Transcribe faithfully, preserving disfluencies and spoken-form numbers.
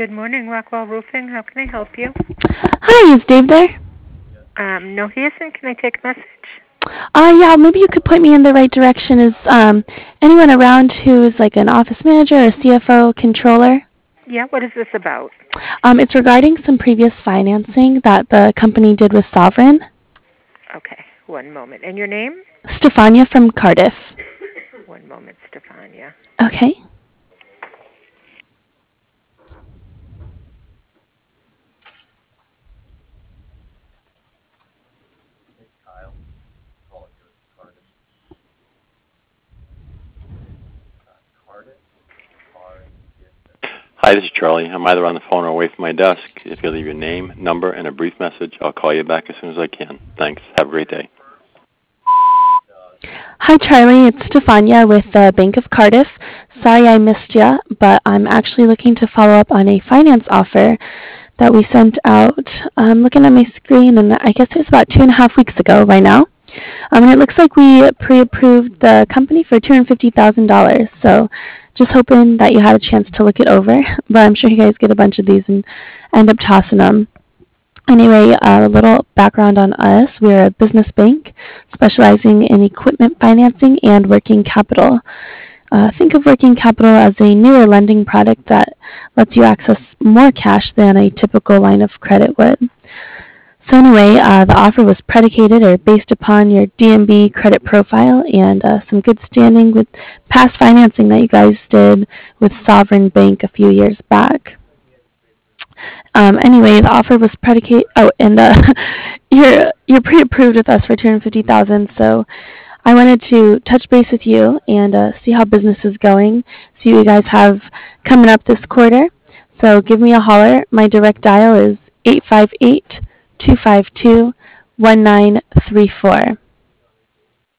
Good morning, Rockwell Roofing. How can I help you? Hi, is Dave there? Um, no, he isn't. Can I take a message? Uh, yeah, maybe you could point me in the right direction. Is um, anyone around who is like an office manager or C F O, controller? Yeah, what is this about? Um, it's regarding some previous financing that the company did with Sovereign. Okay, one moment. And your name? Stefania from Cardiff. One moment, Stefania. Okay. Hi, this is Charlie. I'm either on the phone or away from my desk. If you leave your name, number, and a brief message, I'll call you back as soon as I can. Thanks. Have a great day. Hi, Charlie. It's Stefania with the Bank of Cardiff. Sorry I missed you, but I'm actually looking to follow up on a finance offer that we sent out. I'm looking at my screen, and I guess it was about two and a half weeks ago right now. Um, and it looks like we pre-approved the company for two hundred fifty thousand dollars. So just hoping that you had a chance to look it over. But I'm sure you guys get a bunch of these and end up tossing them. Anyway, a little background on us. We're a business bank specializing in equipment financing and working capital. Uh, think of working capital as a newer lending product that lets you access more cash than a typical line of credit would. So anyway, uh, the offer was predicated or based upon your D M B credit profile and uh, some good standing with past financing that you guys did with Sovereign Bank a few years back. Um, anyway, the offer was predicated. Oh, and uh, you're you're pre-approved with us for two hundred fifty thousand. So I wanted to touch base with you and uh, see how business is going. See what you guys have coming up this quarter. So give me a holler. My direct dial is eight five eight, two five two, one nine three four.